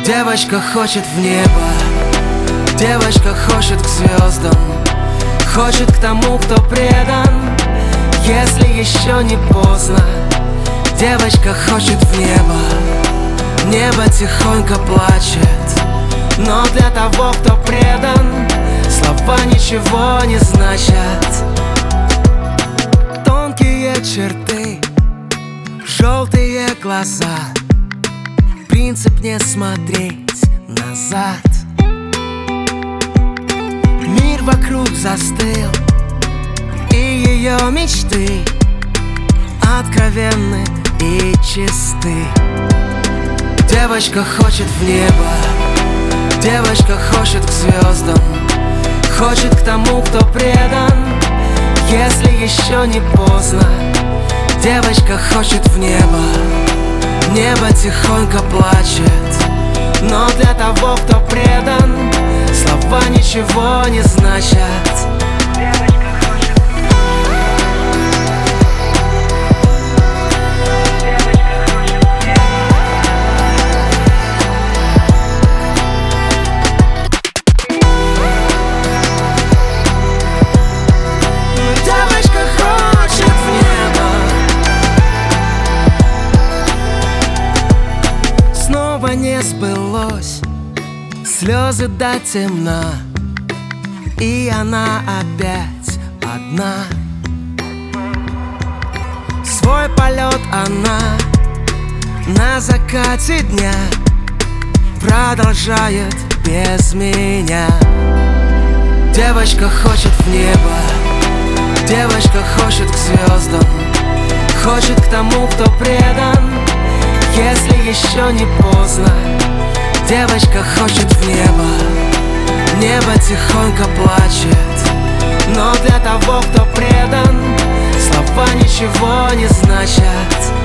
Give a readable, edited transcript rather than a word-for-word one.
Девочка хочет в небо, девочка хочет к звездам, хочет к тому, кто предан, если еще не поздно. Девочка хочет в небо, небо тихонько плачет, но для того, кто предан, слова ничего не значат. Тонкие черты, желтые глаза, принцип не смотреть назад. Мир вокруг застыл, и ее мечты откровенны и чисты. Девочка хочет в небо, девочка хочет к звездам, хочет к тому, кто предан, если еще не поздно. Девочка хочет в небо, небо тихонько плачет, но для того, кто предан, слова ничего не значат. Не сбылось, слезы до темна, и она опять одна. Свой полет она на закате дня продолжает без меня. Девочка хочет в небо, девочка хочет к звездам, хочет к тому, кто предан, если еще не поздно. Девочка хочет в небо, небо тихонько плачет, но для того, кто предан, слова ничего не значат.